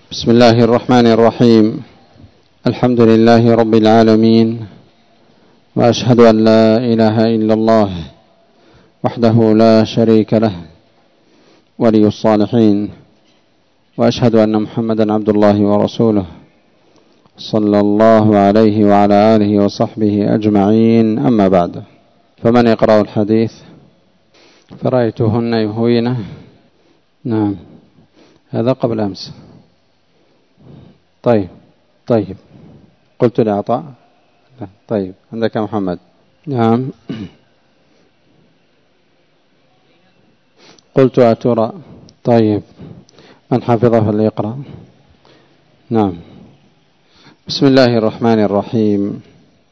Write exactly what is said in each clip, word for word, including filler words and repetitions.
بسم الله الرحمن الرحيم. الحمد لله رب العالمين، وأشهد أن لا إله إلا الله وحده لا شريك له ولي الصالحين، وأشهد أن محمدا عبد الله ورسوله صلى الله عليه وعلى آله وصحبه أجمعين. أما بعد، فمن يقرأ الحديث فرأيتهن يهوينه. نعم، هذا قبل أمس. طيب طيب قلت لعطاء. طيب، عندك محمد. نعم، قلت أترى. طيب، من حفظه فليقرأ. نعم. بسم الله الرحمن الرحيم.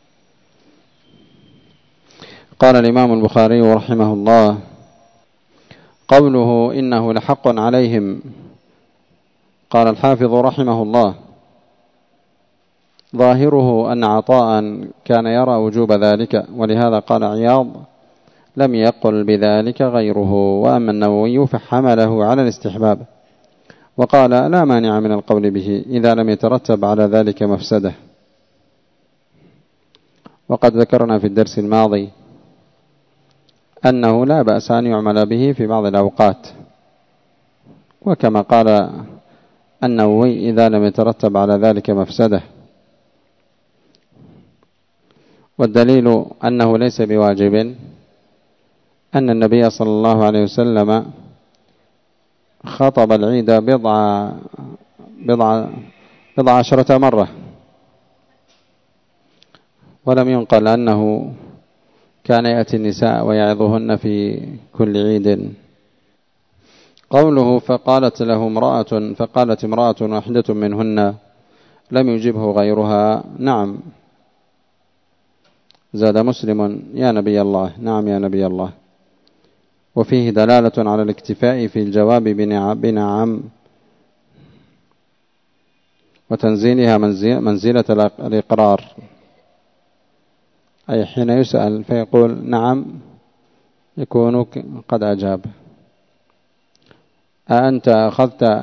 قال الإمام البخاري رحمه الله: قوله إنه لحق عليهم. قال الحافظ رحمه الله: ظاهره أن عطاء كان يرى وجوب ذلك، ولهذا قال عياض: لم يقل بذلك غيره. وأما النووي فحمله على الاستحباب، وقال: لا مانع من القول به إذا لم يترتب على ذلك مفسدة. وقد ذكرنا في الدرس الماضي أنه لا بأس أن يعمل به في بعض الأوقات، وكما قال النووي: إذا لم يترتب على ذلك مفسدة. والدليل أنه ليس بواجب أن النبي صلى الله عليه وسلم خطب العيد بضع بضع بضع عشرة مرة، ولم ينقل أنه كان يأتي النساء ويعظهن في كل عيد. قوله فقالت له امرأة فقالت امرأة واحدة منهن لم يجبه غيرها. نعم، زاد مسلم: يا نبي الله. نعم يا نبي الله. وفيه دلالة على الاكتفاء في الجواب بنعم، وتنزيلها منزلة الإقرار، أي حين يسأل فيقول نعم يكون قد أجاب. أأنت أخذت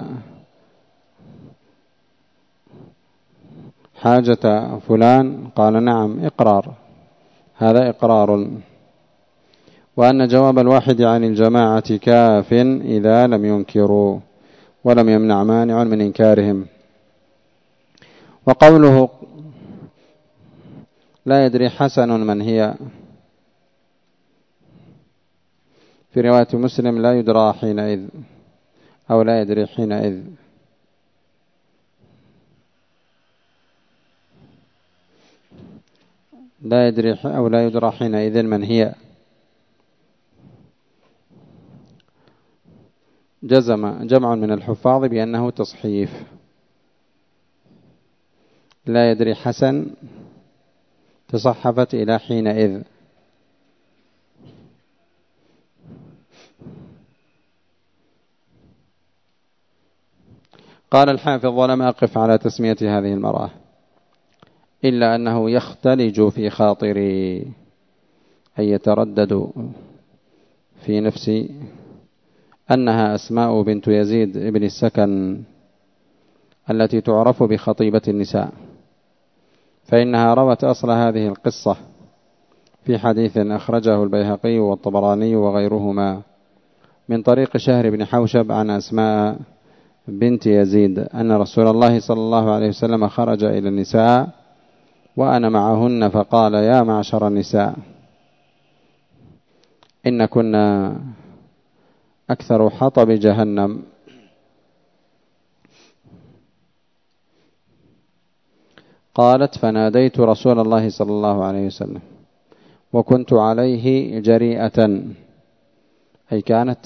حاجة فلان؟ قال نعم. إقرار، هذا إقرار. وأن جواب الواحد عن الجماعة كاف إذا لم ينكروا ولم يمنع مانع من إنكارهم. وقوله لا يدري حسن من هي، في رواية مسلم لا يدرى حينئذ، أو لا يدري حينئذ. لا يدري أو لا يدرى حينئذ من هي. جزم جمع من الحفاظ بأنه تصحيف. لا يدري حسن تصحفت إلى حينئذ. قال الحافظ: ولم أقف على تسمية هذه المرأة، إلا أنه يختلج في خاطري، أي يتردد في نفسي، أنها أسماء بنت يزيد ابن السكن التي تعرف بخطيبة النساء، فإنها روت أصل هذه القصة في حديث أخرجه البيهقي والطبراني وغيرهما من طريق شهر بن حوشب عن أسماء بنت يزيد أن رسول الله صلى الله عليه وسلم خرج إلى النساء وأنا معهن، فقال: يا معشر النساء، إن كنا أكثر حطب جهنم. قالت: فناديت رسول الله صلى الله عليه وسلم وكنت عليه جريئة، أي كانت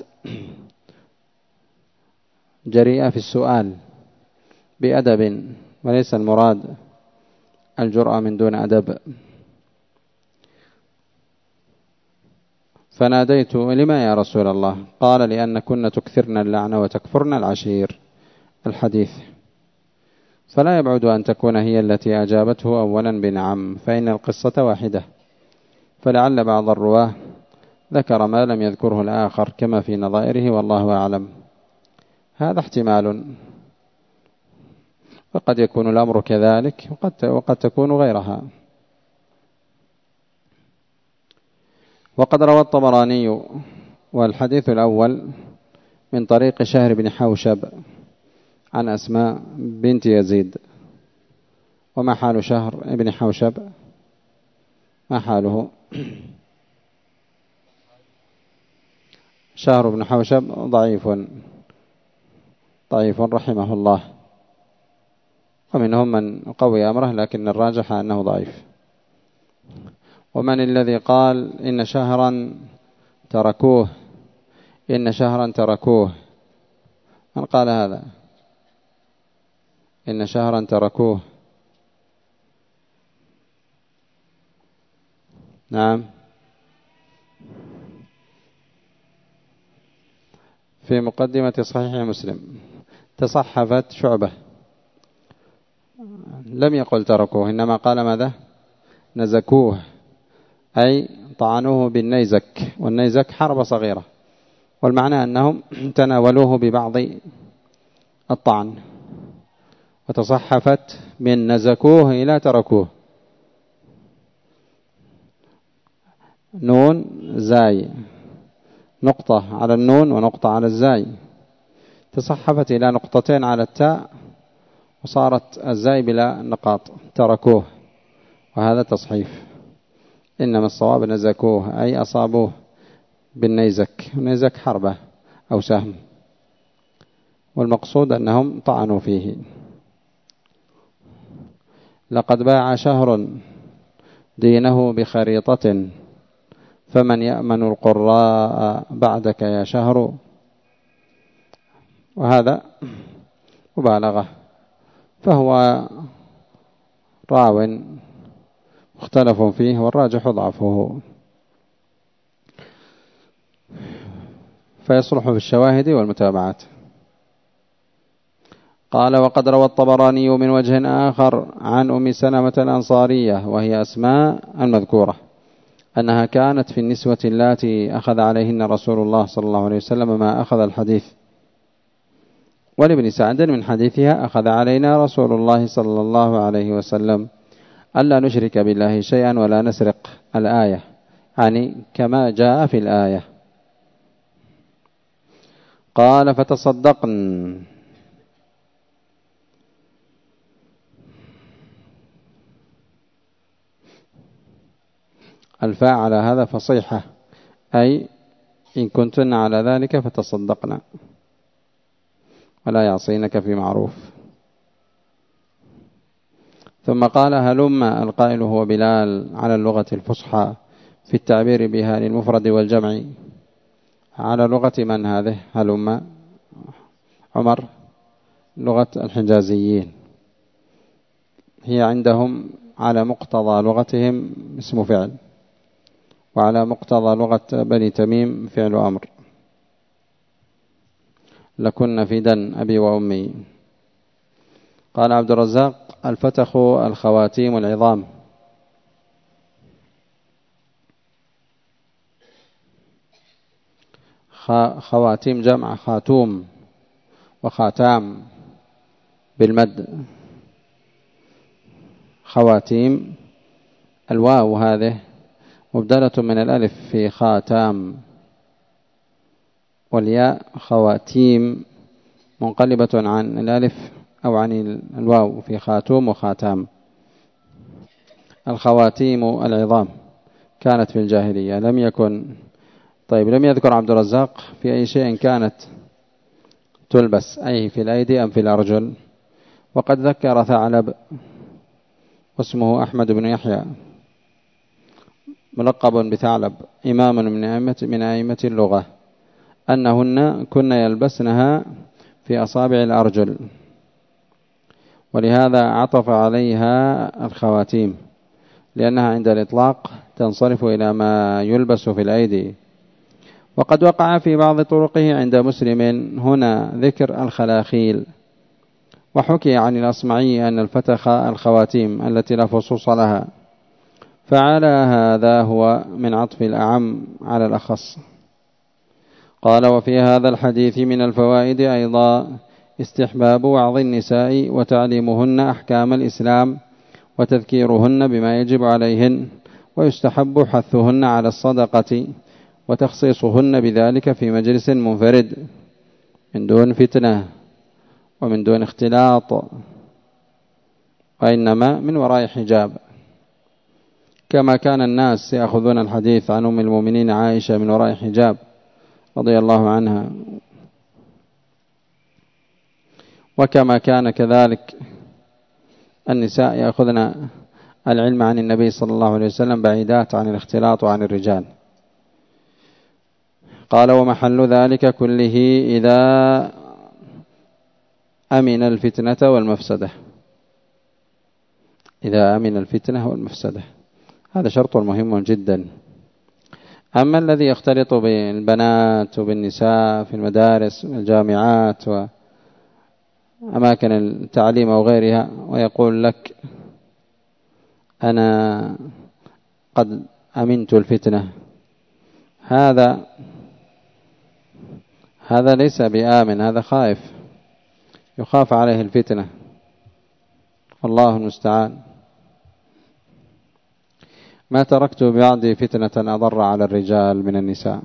جريئة في السؤال بأدب، وليس المراد الجرأة من دون أدب. فناديت: لما يا رسول الله؟ قال: لأن كنا تكثرن اللعن وتكفرن العشير. الحديث. فلا يبعد أن تكون هي التي أجابته أولا بنعم، فإن القصة واحدة، فلعل بعض الرواه ذكر ما لم يذكره الآخر كما في نظائره، والله أعلم. هذا احتمال. فقد يكون الأمر كذلك وقد, وقد تكون غيرها. وقد روى الطبراني والحديث الأول من طريق شهر بن حوشب عن أسماء بنت يزيد. وما حال شهر بن حوشب؟ ما حاله؟ شهر بن حوشب ضعيف ضعيف رحمه الله، ومنهم من قوي أمره، لكن الراجح أنه ضعيف. ومن الذي قال إن شهرا تركوه إن شهرا تركوه من قال هذا؟ إن شهرا تركوه. نعم، في مقدمة صحيح مسلم تصحفت شعبة، لم يقل تركوه، إنما قال ماذا؟ نزكوه، أي طعنوه بالنيزك، والنيزك حربة صغيرة، والمعنى أنهم تناولوه ببعض الطعن، وتصحفت من نزكوه إلى تركوه. نون زاي، نقطة على النون ونقطة على الزاي، تصحفت إلى نقطتين على التاء، وصارت الزاي بلا نقاط، تركوه، وهذا تصحيف. إنما الصواب نزكوه، أي أصابوه بالنيزك، النيزك حربة أو سهم، والمقصود أنهم طعنوا فيه. لقد باع شهر دينه بخريطة، فمن يأمن القراء بعدك يا شهر. وهذا مبالغة، فهو راو مختلف فيه، والراجح ضعفه، فيصلح في الشواهد والمتابعات. قال: وقد روى الطبراني من وجه آخر عن أم سلمة الأنصارية وهي أسماء المذكورة أنها كانت في النسوة اللاتي أخذ عليهن رسول الله صلى الله عليه وسلم ما أخذ الحديث. ولابن سعد من حديثها: أخذ علينا رسول الله صلى الله عليه وسلم ألا نشرك بالله شيئا ولا نسرق الآية، يعني كما جاء في الآية. قال: فتصدقن. الفاء على هذا فصيحة، أي إن كنتن على ذلك فتصدقنا ولا يعصينك في معروف. ثم قال: هلم. القائل هو بلال على اللغة الفصحى في التعبير بها للمفرد والجمع. على لغة من هذه هلم؟ عمر، لغة الحجازيين، هي عندهم على مقتضى لغتهم اسم فعل، وعلى مقتضى لغة بني تميم فعل أمر. لكن في دن أبي وأمي. قال عبد الرزاق: الفتخ الخواتيم العظام. خواتيم جمع خاتوم، وخاتام بالمد. خواتيم، الواو هذه مبدلة من الألف في خاتام، والياء خواتيم منقلبة عن الألف أو عن الواو في خاتوم وخاتام. الخواتيم العظام كانت في الجاهلية، لم يكن طيب لم يذكر عبد الرزاق في أي شيء كانت تلبس، أي في الأيدي أم في الأرجل. وقد ذكر ثعلب، واسمه أحمد بن يحيى، ملقب بثعلب، إمام من أئمة من أئمة اللغة، أنهن كن يلبسنها في أصابع الأرجل، ولهذا عطف عليها الخواتيم، لأنها عند الإطلاق تنصرف إلى ما يلبس في الأيدي. وقد وقع في بعض طرقه عند مسلم هنا ذكر الخلاخيل. وحكي عن الأصمعي أن الفتخ الخواتيم التي لا فصوص لها، فعلى هذا هو من عطف الأعم على الأخص. قال: وفي هذا الحديث من الفوائد أيضا استحباب وعظ النساء وتعليمهن أحكام الإسلام وتذكيرهن بما يجب عليهن، ويستحب حثهن على الصدقة وتخصيصهن بذلك في مجلس منفرد من دون فتنة ومن دون اختلاط، وإنما من وراء حجاب، كما كان الناس يأخذون الحديث عن أم المؤمنين عائشة من وراء حجاب رضي الله عنها، وكما كان كذلك النساء يأخذن العلم عن النبي صلى الله عليه وسلم بعيدات عن الاختلاط وعن الرجال. قال: ومحل ذلك كله إذا أمن الفتنة والمفسدة. إذا أمن الفتنة والمفسدة، هذا شرط مهم جدا. أما الذي يختلط بالبنات وبالنساء في المدارس والجامعات وأماكن التعليم أو غيرها ويقول لك أنا قد أمنت الفتنة، هذا هذا ليس بآمن، هذا خائف، يخاف عليه الفتنة، الله المستعان. ما تركت بعدي فتنة أضر على الرجال من النساء.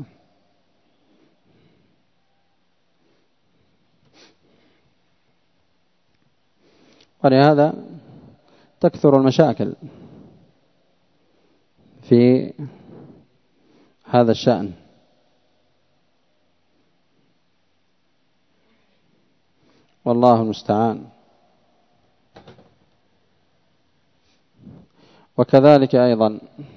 ولهذا تكثر المشاكل في هذا الشأن. والله المستعان. وكذلك أيضا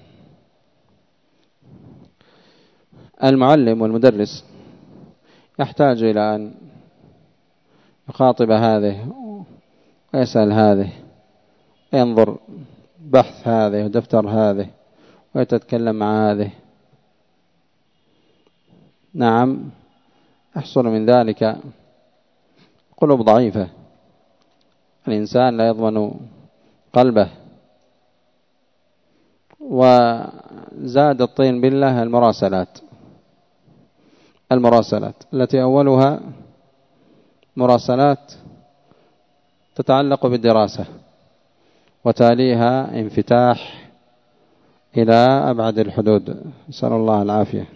المعلم والمدرس يحتاج إلى أن يخاطب هذه ويسأل هذه، ينظر بحث هذه ودفتر هذه ويتكلم مع هذه. نعم، يحصل من ذلك قلوب ضعيفة، الإنسان لا يضمن قلبه. وزاد الطين بالله المراسلات المراسلات التي أولها مراسلات تتعلق بالدراسة، وتاليها انفتاح إلى أبعد الحدود، نسأل الله العافية.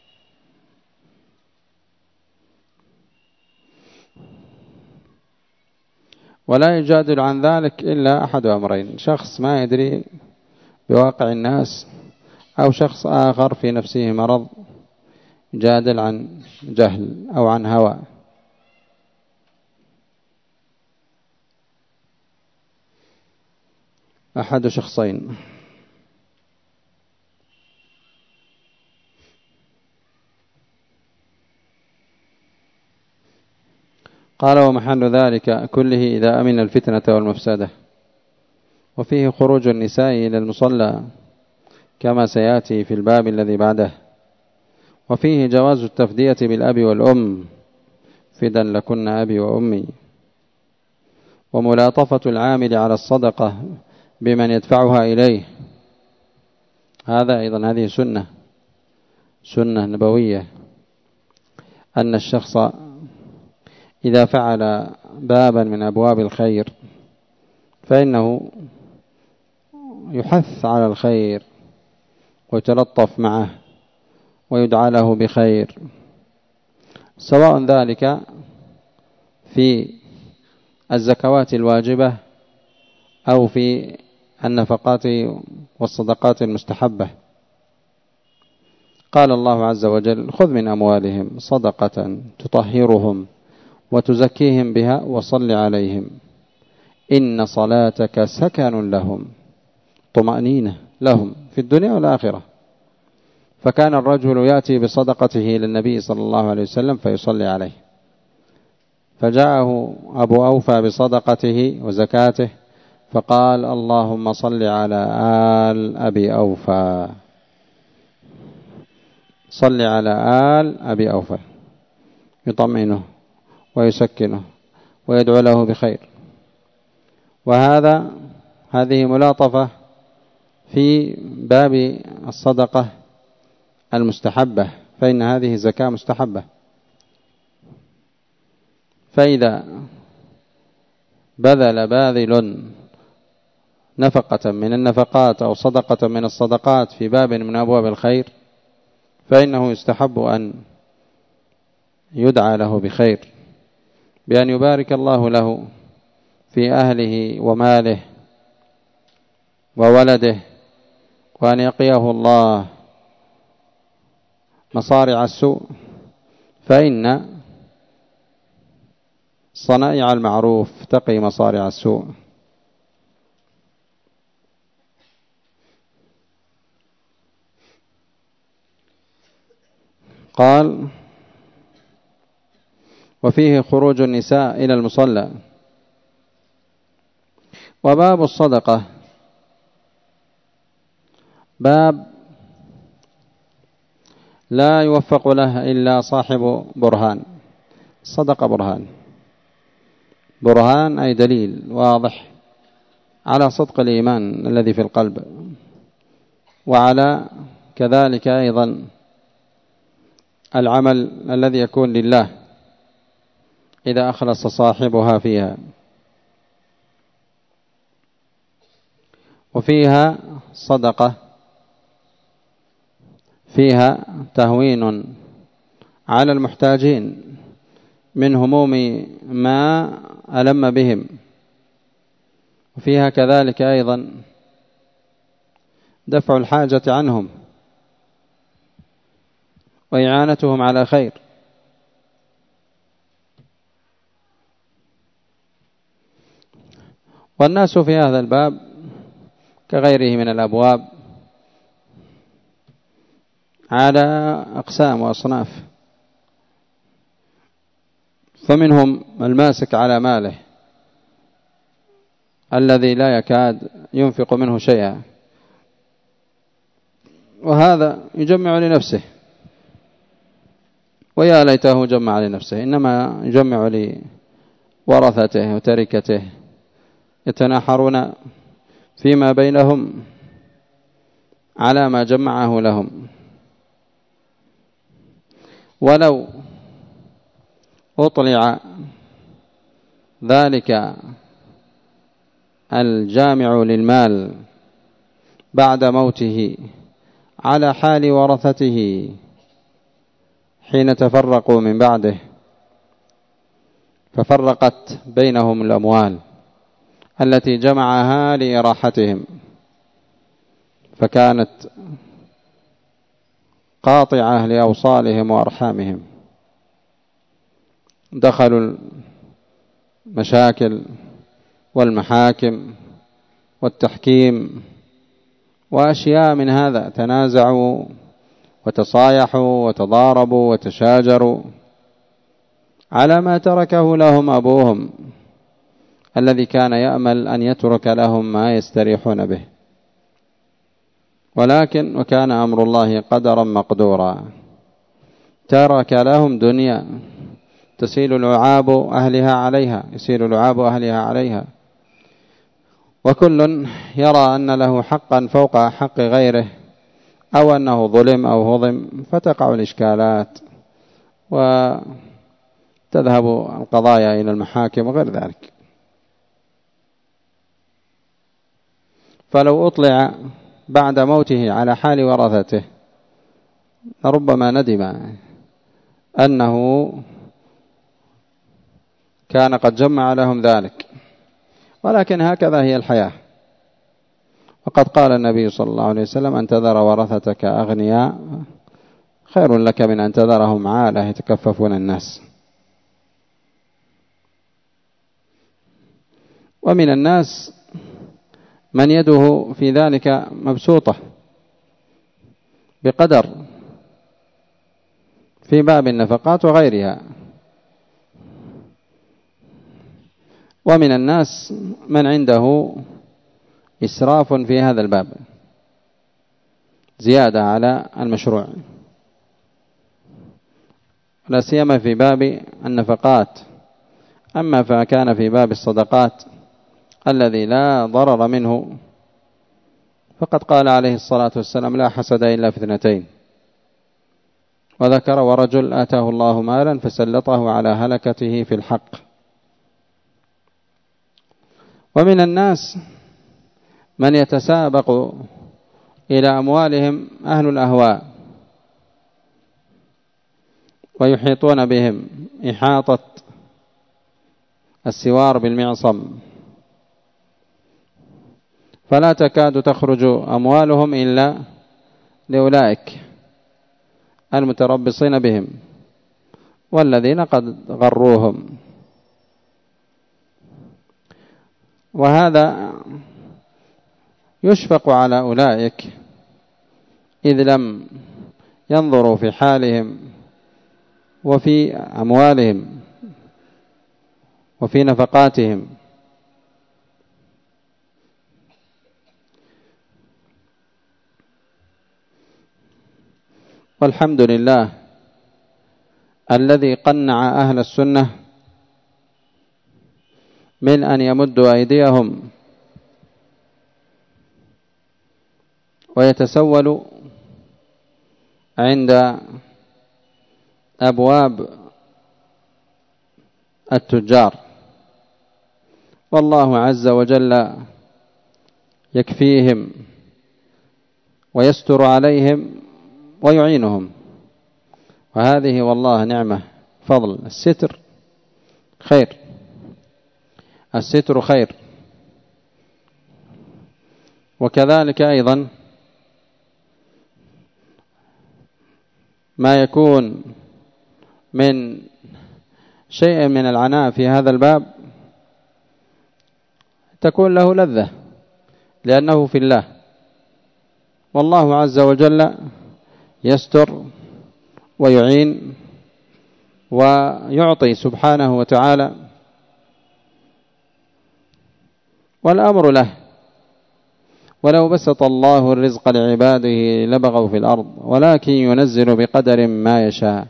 ولا يجادل عن ذلك إلا أحد أمرين: شخص ما يدري بواقع الناس، أو شخص آخر في نفسه مرض يجادل عن جهل أو عن هوى. أحد شخصين. قال: ومحل ذلك كله إذا أمن الفتنة والمفسدة. وفيه خروج النساء إلى المصلى كما سيأتي في الباب الذي بعده. وفيه جواز التفدية بالأب والأم، فدا لكن أبي وأمي. وملاطفة العامل على الصدقة بمن يدفعها إليه، هذا أيضا هذه سنة سنة نبوية، أن الشخص إذا فعل بابا من أبواب الخير فإنه يحث على الخير ويتلطف معه ويدعى له بخير، سواء ذلك في الزكوات الواجبة أو في النفقات والصدقات المستحبة. قال الله عز وجل: خذ من أموالهم صدقة تطهرهم وتزكيهم بها وصل عليهم إن صلاتك سكن لهم، طمأنينة لهم في الدنيا والآخرة. فكان الرجل يأتي بصدقته للنبي صلى الله عليه وسلم فيصلي عليه، فجاءه أبو أوفى بصدقته وزكاته فقال: اللهم صل على آل أبي أوفى، صل على آل أبي أوفى، يطمئنه ويسكنه ويدعو له بخير. وهذا هذه ملاطفة في باب الصدقة المستحبة، فإن هذه زكاة مستحبة، فإذا بذل باذل نفقة من النفقات أو صدقة من الصدقات في باب من أبواب الخير فإنه يستحب أن يدعى له بخير، بأن يبارك الله له في أهله وماله وولده، وأن يقيه الله مصارع السوء، فإن صنائع المعروف تقي مصارع السوء. قال: وفيه خروج النساء إلى المصلى. وباب الصدقة باب لا يوفق له إلا صاحب برهان. الصدقة برهان، برهان أي دليل واضح على صدق الإيمان الذي في القلب، وعلى كذلك أيضا العمل الذي يكون لله إذا أخلص صاحبها فيها. وفيها صدقة فيها تهوين على المحتاجين من هموم ما ألم بهم، وفيها كذلك أيضا دفع الحاجة عنهم وإعانتهم على خير. والناس في هذا الباب كغيره من الأبواب على أقسام وأصناف، فمنهم الماسك على ماله الذي لا يكاد ينفق منه شيئا، وهذا يجمع لنفسه، ويا ليته جمع لنفسه، إنما يجمع لورثته وتركته يتناحرون فيما بينهم على ما جمعه لهم. ولو أطلع ذلك الجامع للمال بعد موته على حال ورثته حين تفرقوا من بعده، ففرقت بينهم الأموال التي جمعها لإراحتهم، فكانت قاطعة لأوصالهم وأرحامهم، دخلوا المشاكل والمحاكم والتحكيم وأشياء من هذا، تنازعوا وتصايحوا وتضاربوا وتشاجروا على ما تركه لهم أبوهم الذي كان يأمل أن يترك لهم ما يستريحون به، ولكن وكان أمر الله قدرا مقدورا، ترك لهم دنيا تسيل لعاب أهلها عليها يسيل لعاب أهلها عليها، وكل يرى أن له حقا فوق حق غيره، أو أنه ظلم أو هضم، فتقع الإشكالات وتذهب القضايا إلى المحاكم وغير ذلك. فلو أطلع بعد موته على حال ورثته ربما ندم أنه كان قد جمع لهم ذلك، ولكن هكذا هي الحياة. وقد قال النبي صلى الله عليه وسلم: أن تذر ورثتك أغنياء خير لك من أن تذرهم عالة يتكففون الناس. ومن الناس من يده في ذلك مبسوطة بقدر في باب النفقات وغيرها، ومن الناس من عنده إسراف في هذا الباب زيادة على المشروع، لا سيما في باب النفقات. أما فكان في باب الصدقات الذي لا ضرر منه فقد قال عليه الصلاة والسلام: لا حسد إلا في اثنتين: وذكر ورجل آتاه الله مالا فسلطه على هلكته في الحق. ومن الناس من يتسابق إلى أموالهم أهل الأهواء ويحيطون بهم إحاطة السوار بالمعصم، فلا تكاد تخرج أموالهم إلا لأولئك المتربصين بهم والذين قد غروهم. وهذا يشفق على أولئك إذ لم ينظروا في حالهم وفي أموالهم وفي نفقاتهم. والحمد لله الذي قنع أهل السنة من أن يمدوا أيديهم ويتسولوا عند أبواب التجار، والله عز وجل يكفيهم ويستر عليهم ويعينهم. وهذه والله نعمة فضل. الستر خير، الستر خير. وكذلك أيضا ما يكون من شيء من العناء في هذا الباب تكون له لذة لأنه في الله، والله عز وجل يستر ويعين ويعطي سبحانه وتعالى، والأمر له. ولو بسط الله الرزق لعباده لبغوا في الأرض ولكن ينزل بقدر ما يشاء.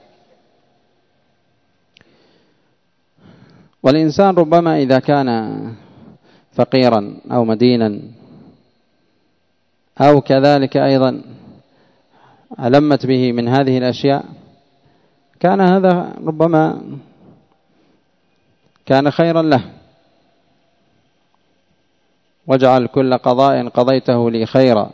والإنسان ربما إذا كان فقيرا أو مدينا أو كذلك أيضا ألمت به من هذه الأشياء كان هذا ربما كان خيرا له، واجعل كل قضاء قضيته لي خيرا،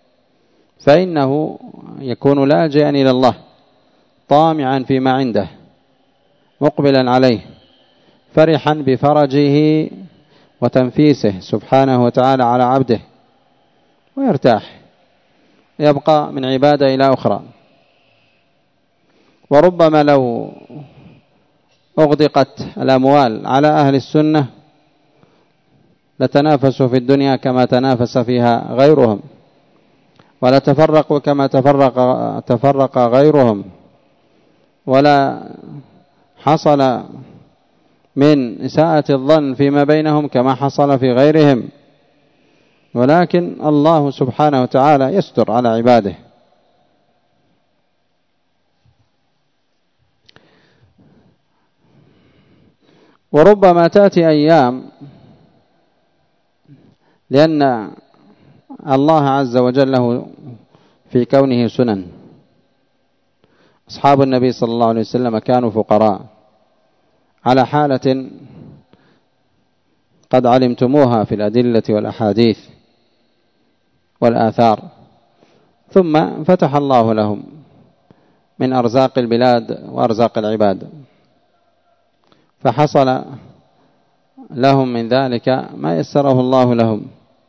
فإنه يكون لاجئا إلى الله طامعا فيما عنده مقبلا عليه فرحا بفرجه وتنفيسه سبحانه وتعالى على عبده، ويرتاح يبقى من عبادة إلى أخرى. وربما لو أغدقت الأموال على أهل السنة لتنافسوا في الدنيا كما تنافس فيها غيرهم، ولتفرقوا كما تفرق تفرق غيرهم، ولا حصل من إساءة الظن فيما بينهم كما حصل في غيرهم. ولكن الله سبحانه وتعالى يستر على عباده. وربما تأتي أيام، لأن الله عز وجل له في كونه سنن. أصحاب النبي صلى الله عليه وسلم كانوا فقراء على حالة قد علمتموها في الأدلة والأحاديث والآثار، ثم فتح الله لهم من أرزاق البلاد وأرزاق العباد، فحصل لهم من ذلك ما يسره الله لهم،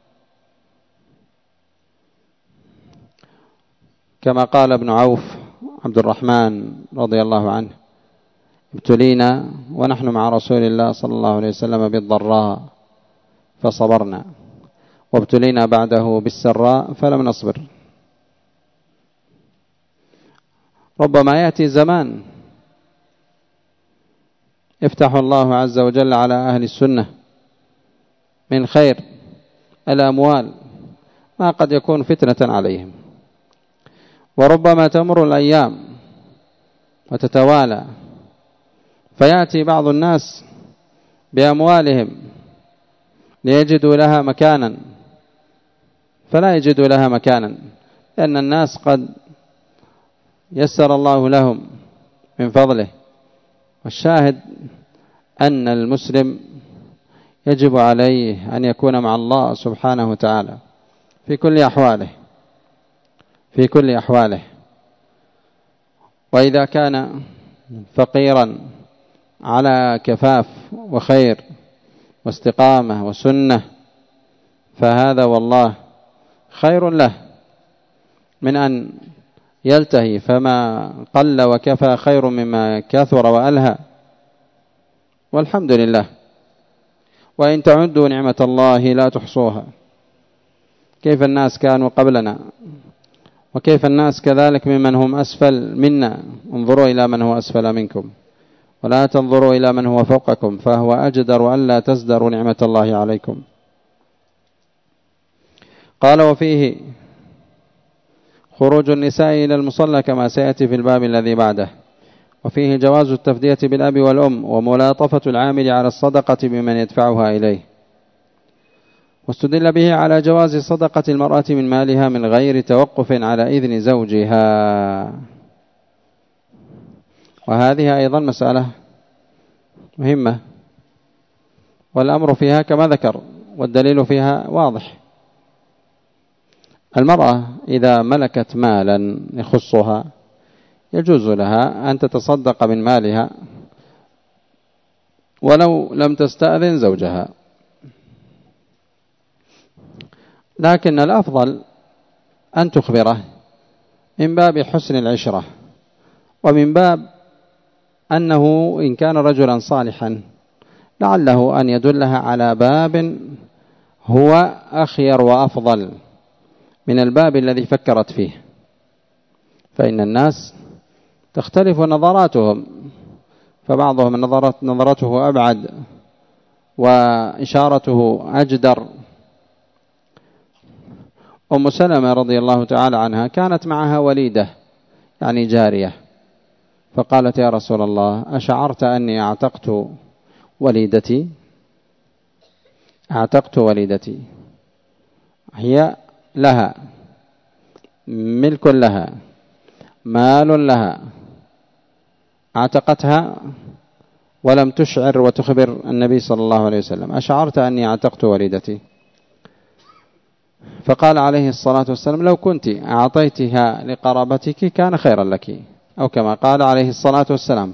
كما قال ابن عوف عبد الرحمن رضي الله عنه: ابتلينا ونحن مع رسول الله صلى الله عليه وسلم بالضراء فصبرنا، وابتلينا بعده بالسراء فلم نصبر. ربما يأتي زمان يفتح الله عز وجل على أهل السنة من خير الأموال ما قد يكون فتنة عليهم. وربما تمر الأيام وتتوالى فيأتي بعض الناس بأموالهم ليجدوا لها مكانا، فلا يجدوا لها مكانا، لأن الناس قد يسر الله لهم من فضله. والشاهد أن المسلم يجب عليه أن يكون مع الله سبحانه وتعالى في كل أحواله في كل أحواله وإذا كان فقيرا على كفاف وخير واستقامة وسنة فهذا والله خير له من أن يلتهي، فما قل وكفى خير مما كثر وألهى. والحمد لله. وإن تعدوا نعمة الله لا تحصوها. كيف الناس كانوا قبلنا وكيف الناس كذلك ممن هم أسفل منا. انظروا إلى من هو أسفل منكم ولا تنظروا إلى من هو فوقكم فهو أجدر ألا تزدروا نعمة الله عليكم. قال وفيه خروج النساء إلى المصلى كما سيأتي في الباب الذي بعده. وفيه جواز التفدية بالأب والأم وملاطفة العامل على الصدقة بمن يدفعها إليه. واستدل به على جواز صدقة المرأة من مالها من غير توقف على إذن زوجها. وهذه أيضا مسألة مهمة والأمر فيها كما ذكر والدليل فيها واضح. المرأة إذا ملكت مالا يخصها يجوز لها أن تتصدق من مالها ولو لم تستأذن زوجها، لكن الأفضل أن تخبره من باب حسن العشرة ومن باب أنه إن كان رجلا صالحا لعله أن يدلها على باب هو أخير وأفضل من الباب الذي فكرت فيه. فإن الناس تختلف نظراتهم، فبعضهم نظرت نظرته أبعد وإشارته أجدر. أم سلمة رضي الله تعالى عنها كانت معها وليدة يعني جارية، فقالت يا رسول الله أشعرت أني أعتقت وليدتي أعتقت وليدتي هي لها ملك لها مال لها اعتقتها ولم تشعر وتخبر النبي صلى الله عليه وسلم أشعرت أني اعتقت وليدتي؟ فقال عليه الصلاة والسلام لو كنت أعطيتها لقرابتك كان خيرا لك، أو كما قال عليه الصلاة والسلام.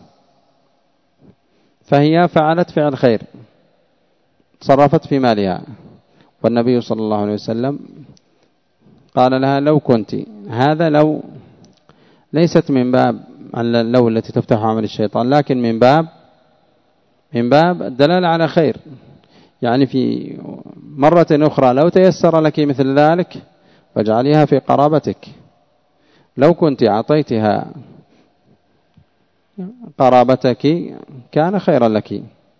فهي فعلت فعل خير تصرفت في مالها، والنبي صلى الله عليه وسلم قال لها لو كنت. هذا لو ليست من باب لو التي تفتح عمل الشيطان، لكن من باب من باب الدلالة على خير. يعني في مرة أخرى لو تيسر لك مثل ذلك فاجعليها في قرابتك. لو كنت أعطيتها قرابتك كان خيرا لك.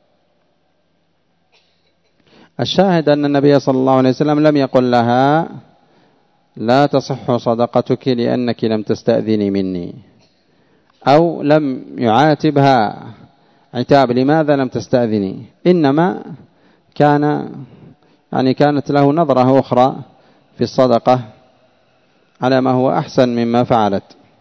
الشاهد أن النبي صلى الله عليه وسلم لم يقل لها لا تصح صدقتك لأنك لم تستأذني مني، أو لم يعاتبها عتاب لماذا لم تستأذني، إنما كان يعني كانت له نظرة أخرى في الصدقة على ما هو أحسن مما فعلت.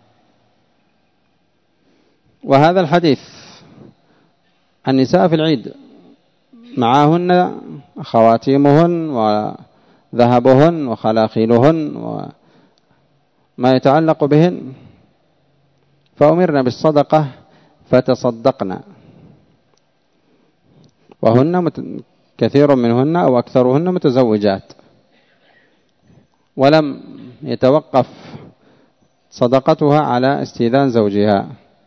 وهذا الحديث النساء في العيد معهن خواتيمهن وذهبهن وخلاخيلهن وما يتعلق بهن، فأمرنا بالصدقة فتصدقنا، وهن كثير منهن أو أكثرهن متزوجات، ولم يتوقف صدقتها على استئذان زوجها.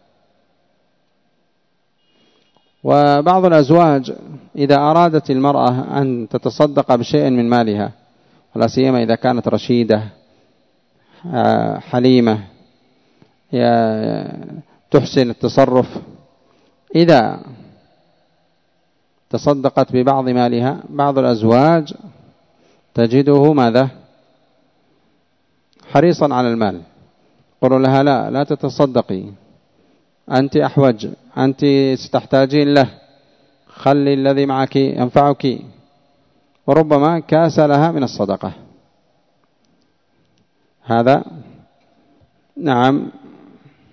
وبعض الأزواج إذا أرادت المرأة أن تتصدق بشيء من مالها، ولا سيما إذا كانت رشيدة حليمة تحسن التصرف، إذا تصدقت ببعض مالها بعض الأزواج تجده ماذا حريصا على المال، قولوا لها لا لا تتصدقي، أنت أحوج، أنت ستحتاجين له، خلي الذي معك ينفعك، وربما كاس لها من الصدقة. هذا نعم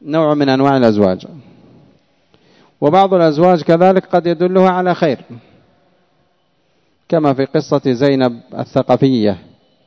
نوع من أنواع الأزواج. وبعض الأزواج كذلك قد يدلها على خير، كما في قصة زينب الثقفية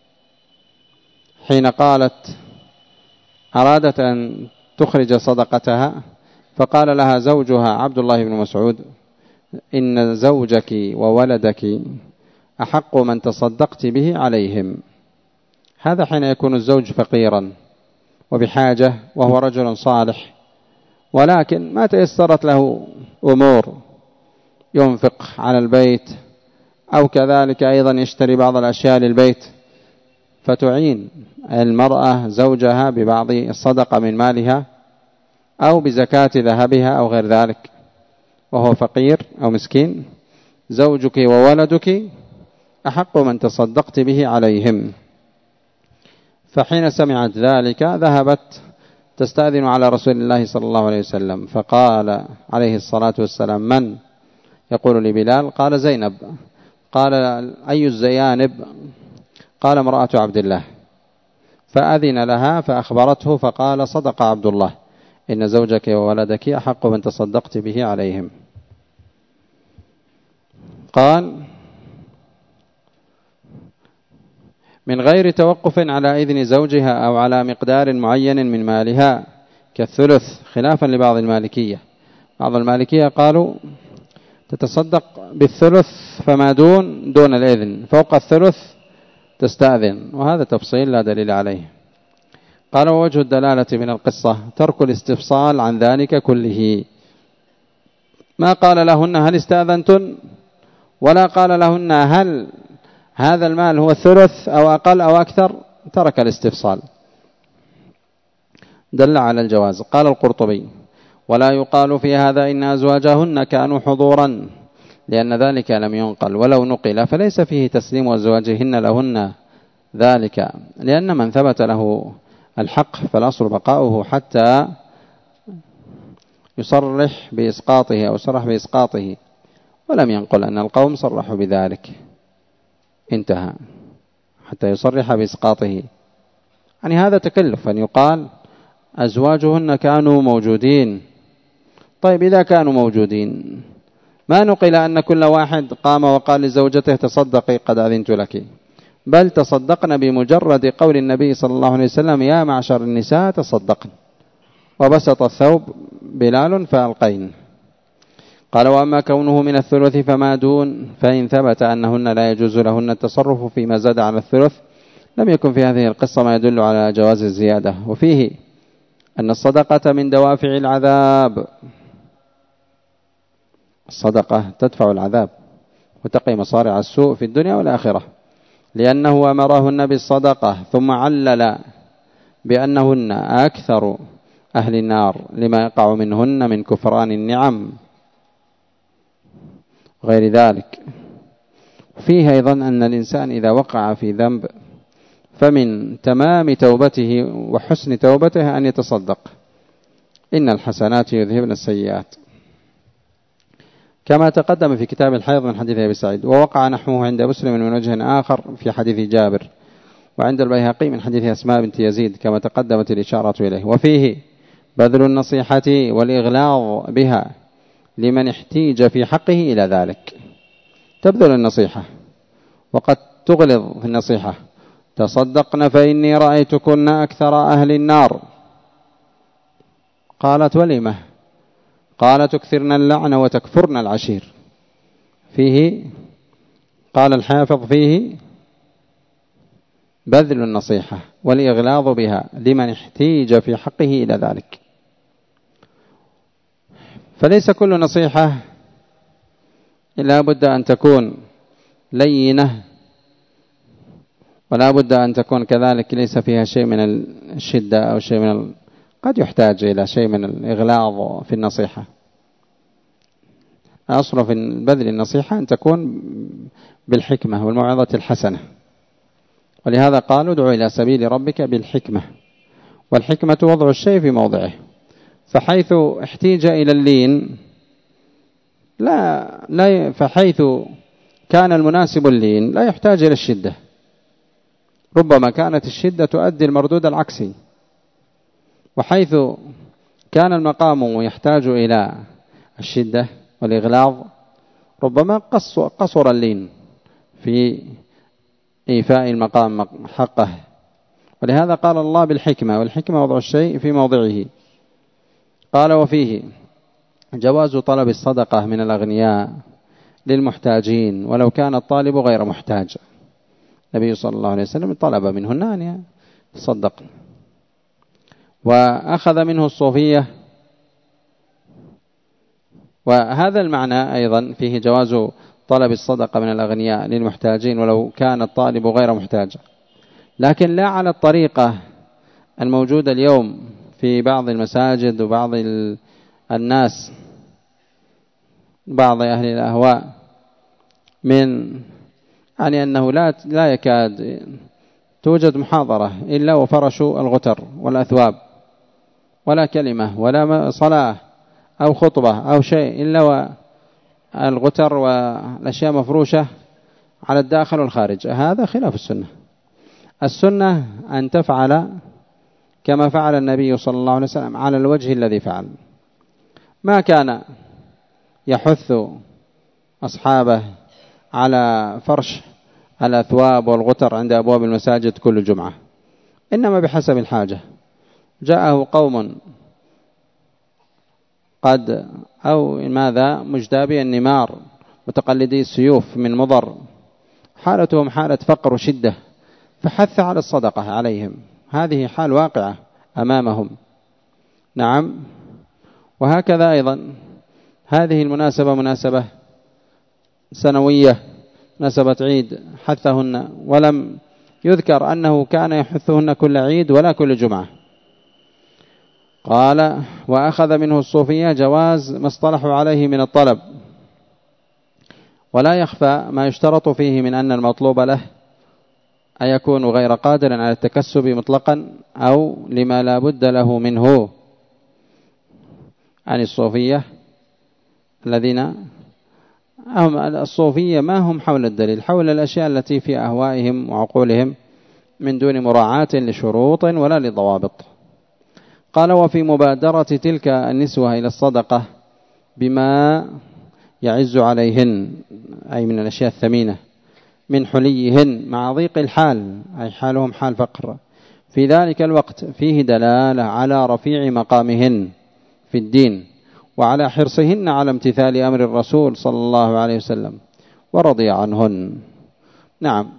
حين قالت أرادت أن تخرج صدقتها، فقال لها زوجها عبد الله بن مسعود: إن زوجك وولدك أحق من تصدقت به عليهم. هذا حين يكون الزوج فقيرا وبحاجة وهو رجل صالح، ولكن ما تيسرت له أمور ينفق على البيت أو كذلك أيضا يشتري بعض الأشياء للبيت، فتعين المرأة زوجها ببعض الصدقة من مالها أو بزكاة ذهبها أو غير ذلك وهو فقير أو مسكين. زوجك وولدك أحق من تصدقت به عليهم. فحين سمعت ذلك ذهبت تستأذن على رسول الله صلى الله عليه وسلم، فقال عليه الصلاة والسلام: من؟ يقول لبلال. قال: زينب. قال: أي الزيانب؟ قال: امرأة عبد الله. فأذن لها فأخبرته فقال: صدق عبد الله، إن زوجك وولدك أحق من تصدقت به عليهم. قال: من غير توقف على إذن زوجها أو على مقدار معين من مالها كالثلث، خلافا لبعض المالكية. بعض المالكية قالوا تتصدق بالثلث فما دون دون الإذن، فوق الثلث تستأذن، وهذا تفصيل لا دليل عليه. قال: ووجه الدلالة من القصة ترك الاستفصال عن ذلك كله، ما قال لهن هل استأذنتن، ولا قال لهن هل هذا المال هو الثلث أو أقل أو أكثر، ترك الاستفصال، دل على الجواز. قال القرطبي: ولا يقال في هذا إن أزواجهن كانوا حضورا، لأن ذلك لم ينقل، ولو نقل فليس فيه تسليم أزواجهن لهن ذلك، لأن من ثبت له الحق فالأصل بقاؤه حتى يصرح بإسقاطه أو صرح بإسقاطه، ولم ينقل أن القوم صرحوا بذلك، انتهى، حتى يصرح بإسقاطه. يعني هذا تكلف أن يقال أزواجهن كانوا موجودين. طيب إذا كانوا موجودين ما نقل أن كل واحد قام وقال لزوجته تصدقي قد أذنت لك، بل تصدقن بمجرد قول النبي صلى الله عليه وسلم: يا معشر النساء تصدقن، وبسط الثوب بلال فألقين. قال: وأما كونه من الثلث فما دون، فإن ثبت أنهن لا يجوز لهن التصرف فيما زاد على الثلث لم يكن في هذه القصة ما يدل على جواز الزيادة. وفيه أن الصدقة من دوافع العذاب، الصدقة تدفع العذاب وتقي مصارع السوء في الدنيا والآخرة، لأنه أمرهن بالصدقة ثم علل بأنهن أكثر أهل النار لما يقع منهن من كفران النعم غير ذلك. فيه أيضا أن الإنسان إذا وقع في ذنب فمن تمام توبته وحسن توبته أن يتصدق، إن الحسنات يذهبن السيئات، كما تقدم في كتاب الحيض من حديث أبي سعيد. ووقع نحوه عند مسلم من وجه آخر في حديث جابر، وعند البيهقي من حديث أسماء بنت يزيد كما تقدمت الإشارة إليه. وفيه بذل النصيحة والإغلاظ بها لمن احتيج في حقه إلى ذلك. تبذل النصيحة وقد تغلظ في النصيحة: تصدقن فإني رأيتكن أكثر أهل النار. قالت: ولمه؟ قال: تكثرن اللعن وتكفرن العشير. فيه قال الحافظ: فيه بذل النصيحة والإغلاظ بها لمن احتيج في حقه إلى ذلك. فليس كل نصيحة لا بد أن تكون لينة، ولا بد أن تكون كذلك ليس فيها شيء من الشدة أو شيء من ال... قد يحتاج إلى شيء من الإغلاظ في النصيحة. أصل في بذل النصيحة أن تكون بالحكمة والموعظة الحسنة، ولهذا قالوا: ادعو إلى سبيل ربك بالحكمة، والحكمة وضع الشيء في موضعه. فحيث احتيج إلى اللين لا, لا فحيث كان المناسب اللين لا يحتاج إلى الشدة، ربما كانت الشدة تؤدي المردود العكسي. وحيث كان المقام يحتاج إلى الشدة والإغلاظ ربما قصر اللين في إيفاء المقام حقه. ولهذا قال الله بالحكمة، والحكمة وضع الشيء في موضعه. قال وفيه جواز طلب الصدقة من الأغنياء للمحتاجين ولو كان الطالب غير محتاج. النبي صلى الله عليه وسلم طلب منهن أن يتصدق. وأخذ منه الصوفية، وهذا المعنى أيضا فيه جواز طلب الصدقة من الأغنياء للمحتاجين ولو كان الطالب غير محتاج، لكن لا على الطريقة الموجودة اليوم في بعض المساجد وبعض الناس، بعض أهل الأهواء، من يعني أنه لا لا يكاد توجد محاضرة إلا وفرشوا الغتر والأثواب، ولا كلمة ولا صلاة أو خطبة أو شيء إلا والغتر والأشياء مفروشة على الداخل والخارج. هذا خلاف السنة. السنة أن تفعل كما فعل النبي صلى الله عليه وسلم على الوجه الذي فعل. ما كان يحث أصحابه على فرش الأثواب والغتر عند أبواب المساجد كل جمعة، إنما بحسب الحاجة. جاءه قوم قد أو ماذا مجدابي النمار متقلدي السيوف من مضر، حالتهم حالة فقر وشدة، فحث على الصدقة عليهم. هذه حال واقعة أمامهم. نعم. وهكذا أيضا هذه المناسبة مناسبة سنوية، مناسبة عيد، حثهن، ولم يذكر أنه كان يحثهن كل عيد ولا كل جمعة. قال وأخذ منه الصوفية جواز ما اصطلحوا عليه من الطلب، ولا يخفى ما يشترط فيه من أن المطلوب له أن يكون غير قادر على التكسب مطلقا أو لما لا بد له منه. عن الصوفية الذين هم الصوفية ما هم حول الدليل، حول الأشياء التي في أهوائهم وعقولهم من دون مراعاة لشروط ولا لضوابط. قال وفي مبادرة تلك النسوة إلى الصدقة بما يعز عليهن، أي من الأشياء الثمينة، من حليهن مع ضيق الحال، أي حالهم حال فقر في ذلك الوقت، فيه دلالة على رفيع مقامهن في الدين وعلى حرصهن على امتثال أمر الرسول صلى الله عليه وسلم ورضي عنهن. نعم.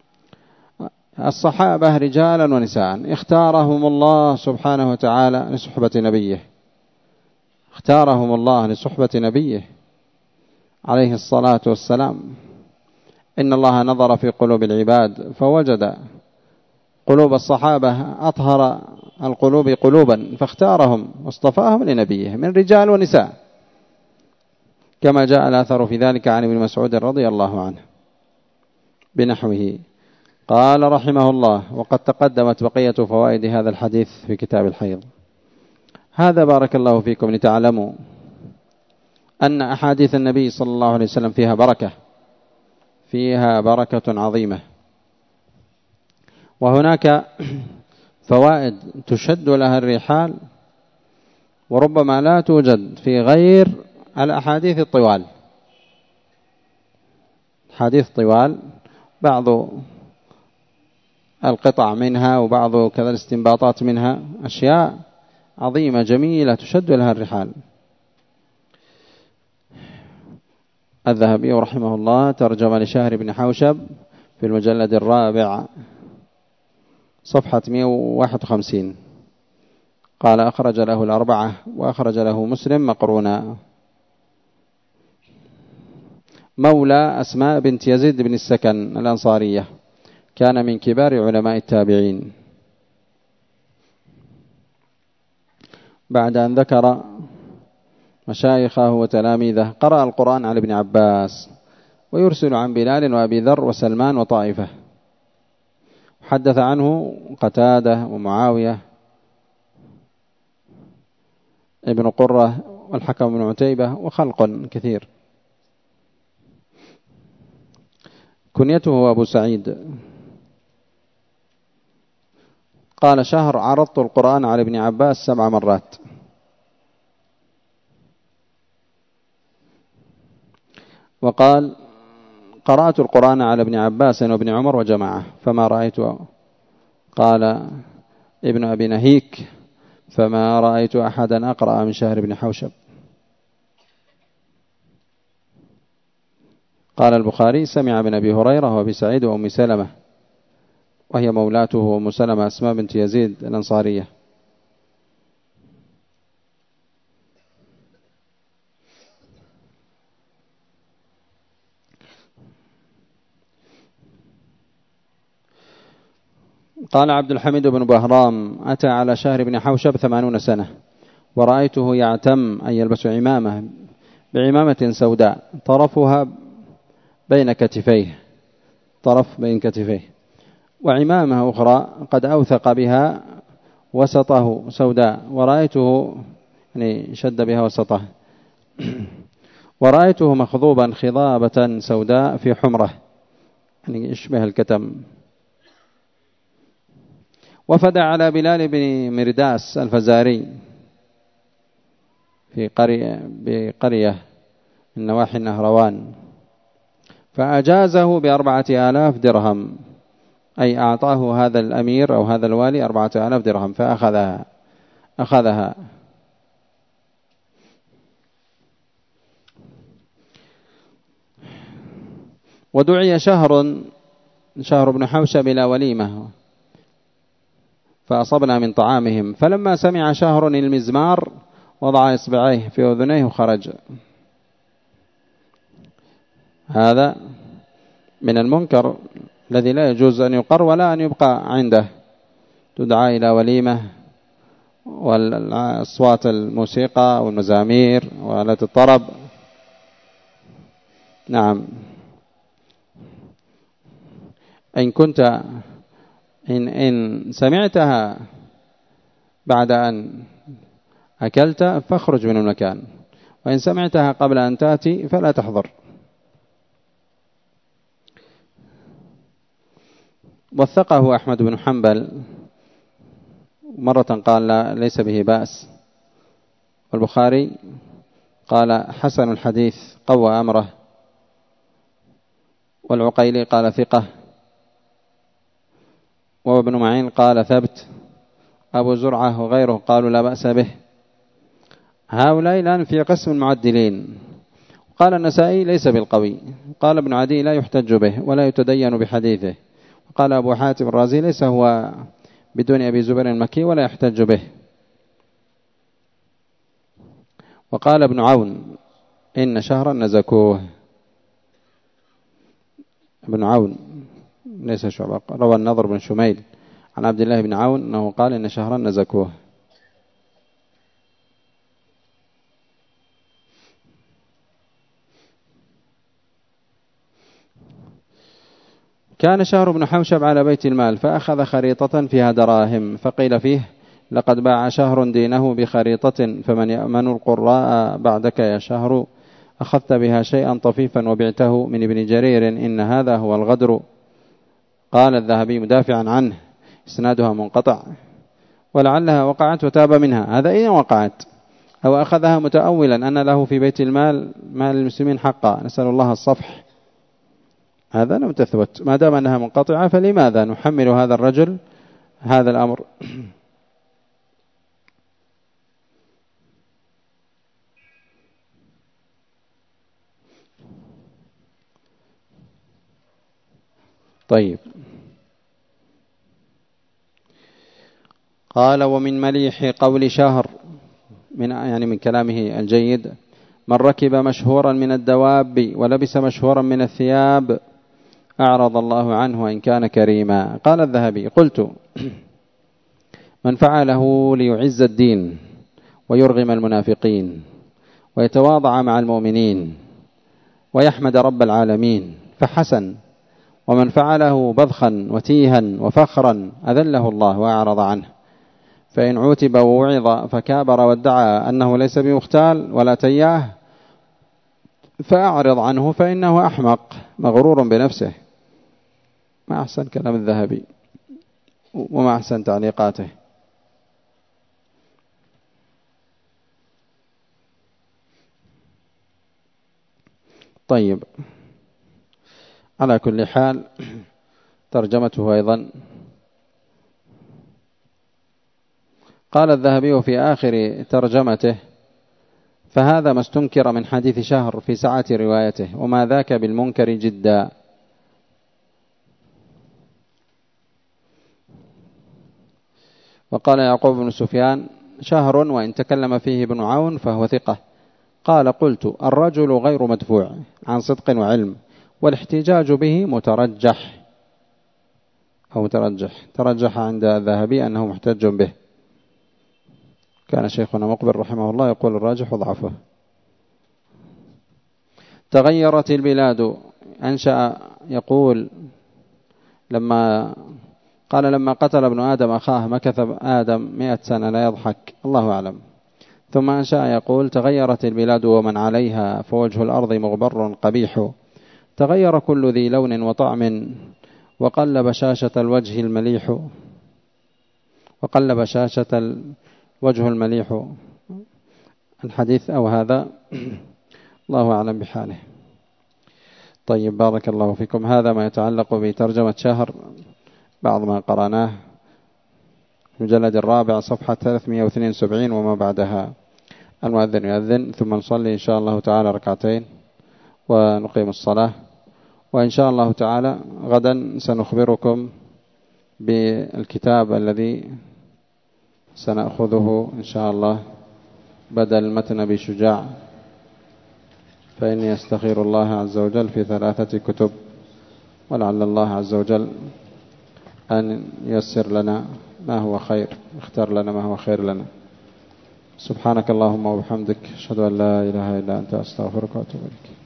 الصحابة رجالا ونساء اختارهم الله سبحانه وتعالى لصحبة نبيه، اختارهم الله لصحبة نبيه عليه الصلاة والسلام. إن الله نظر في قلوب العباد فوجد قلوب الصحابة أطهر القلوب قلوبا، فاختارهم واصطفاهم لنبيه من رجال ونساء، كما جاء الأثر في ذلك عن ابن مسعود رضي الله عنه بنحوه. قال رحمه الله وقد تقدمت بقية فوائد هذا الحديث في كتاب الحيض. هذا بارك الله فيكم لتعلموا أن أحاديث النبي صلى الله عليه وسلم فيها بركة، فيها بركة عظيمة. وهناك فوائد تشد لها الرحال وربما لا توجد في غير الأحاديث الطوال. حديث طوال بعض القطع منها وبعض كذا الاستنباطات منها أشياء عظيمة جميلة تشد لها الرحال. الذهبي رحمه الله ترجم لشهر بن حوشب في المجلد الرابع صفحة مئة وواحد وخمسين، قال أخرج له الأربعة وأخرج له مسلم مقرونا. مولى أسماء بنت يزيد بن السكن الأنصارية، كان من كبار علماء التابعين. بعد أن ذكر مشايخه وتلاميذه قرأ القرآن على ابن عباس، ويرسل عن بلال وأبي ذر وسلمان وطائفة. حدث عنه قتادة ومعاوية ابن قرة والحكم بن عتيبة وخلق كثير. كنيته أبو سعيد. قال شهر عرضت القرآن على ابن عباس سبع مرات، وقال قرأت القرآن على ابن عباس وابن عمر وجماعة فما رأيت. قال ابن أبي نهيك فما رأيت أحدا أقرأ من شهر بن حوشب. قال البخاري سمع ابن أبي هريرة وأبي سعيد وأم سلمة، وهي مولاته وأم سلمة أسماء بنت يزيد الأنصارية. قال عبد الحميد بن بهرام أتى على شهر بن حوشب ثمانون سنة، ورأيته يعتم أن يلبس عمامة بعمامة سوداء طرفها بين كتفيه طرف بين كتفيه، وعمامة أخرى قد أوثق بها وسطه سوداء، ورأيته يعني شد بها وسطه ورأيته مخضوبا خضابة سوداء في حمرة يعني يشبه الكتم. وفد على بلال بن مرداس الفزاري في قرية بقرية من نواحي النهروان، فأجازه بأربعة آلاف درهم، أي أعطاه هذا الأمير أو هذا الوالي أربعة آلاف درهم فأخذها أخذها ودعي شهر شهر بن حوشب إلى وليمة فأصبنا من طعامهم، فلما سمع شهر المزمار وضع إصبعيه في أذنيه وخرج. هذا من المنكر الذي لا يجوز أن يقر ولا أن يبقى عنده. تدعى إلى وليمة والأصوات الموسيقى والمزامير وآلات الطرب، نعم، إن كنت إن, إن سمعتها بعد أن أكلت فاخرج من المكان، وإن سمعتها قبل أن تأتي فلا تحضر. وثقه أحمد بن حنبل، مرة قال لا ليس به بأس، والبخاري قال حسن الحديث قوى أمره، والعقيلي قال ثقة، وابن معين قال ثبت، أبو زرعة وغيره قالوا لا بأس به. هؤلاء الآن في قسم المعدلين. قال النسائي ليس بالقوي، قال ابن عدي لا يحتج به ولا يتدين بحديثه، وقال أبو حاتم الرازي ليس هو بدون أبي زبير المكي ولا يحتج به. وقال ابن عون إن شهرا نزكوه. ابن عون ليس شعبة، روى النضر بن شميل عن عبد الله بن عون أنه قال إن شهرا نزكوه. كان شهر بن حوشب على بيت المال فأخذ خريطة فيها دراهم، فقيل فيه لقد باع شهر دينه بخريطة فمن يأمن القراء بعدك يا شهر، أخذت بها شيئا طفيفا وبعته من ابن جرير إن هذا هو الغدر. قال الذهبي مدافعا عنه إسنادها منقطع، ولعلها وقعت وتاب منها. هذا إذا وقعت، أو أخذها متأولا أن له في بيت المال مال المسلمين حقا، نسأل الله الصفح، هذا لم تثبت. ما دام أنها منقطعة فلماذا نحمل هذا الرجل هذا الأمر؟ طيب. قال ومن مليح قول شهر من يعني من كلامه الجيد من ركب مشهورا من الدواب ولبس مشهورا من الثياب أعرض الله عنه وإن كان كريما. قال الذهبي قلت من فعله ليعز الدين ويرغم المنافقين ويتواضع مع المؤمنين ويحمد رب العالمين فحسن، ومن فعله بذخا وتيها وفخرا أذله الله وأعرض عنه، فإن عوتب ووعظ فكابر وادعى أنه ليس بمختال ولا تياه فأعرض عنه فإنه أحمق مغرور بنفسه. ما أحسن كلام الذهبي وما أحسن تعليقاته. طيب، على كل حال ترجمته أيضا قال الذهبي في آخر ترجمته: فهذا ما استنكر من حديث شهر في سعة روايته، وما ذاك بالمنكر جدا. وقال يعقوب بن سفيان: شهر وإن تكلم فيه ابن عون فهو ثقة. قال: قلت: الرجل غير مدفوع عن صدق وعلم، والاحتجاج به مترجح أو مترجح ترجح عند الذهبي أنه محتج به. كان شيخنا مقبل رحمه الله يقول الراجح ضعفه. تغيرت البلاد، أنشأ يقول لما قال لما قتل ابن آدم أخاه مكث آدم مئة سنة لا يضحك، الله أعلم. ثم أنشأ يقول: تغيرت البلاد ومن عليها، فوجه الأرض مغبر قبيح، تغير كل ذي لون وطعم، وقل بشاشة الوجه المليح وقل بشاشة الوجه المليح. الحديث أو هذا الله أعلم بحاله. طيب، بارك الله فيكم. هذا ما يتعلق بترجمة شهر، بعض ما قرأناه في المجلد الرابع صفحة ثلاثمئة واثنين وسبعين وما بعدها. المؤذن يؤذن، ثم نصلي إن شاء الله تعالى ركعتين ونقيم الصلاة، وإن شاء الله تعالى غدا سنخبركم بالكتاب الذي سنأخذه إن شاء الله بدل متن أبي شجاع، فإني أستخير الله عز وجل في ثلاثة كتب، ولعل الله عز وجل أن ييسر لنا ما هو خير، اختار لنا ما هو خير لنا. سبحانك اللهم وبحمدك، أشهد أن لا إله إلا أنت، أستغفرك وأتوب إليك.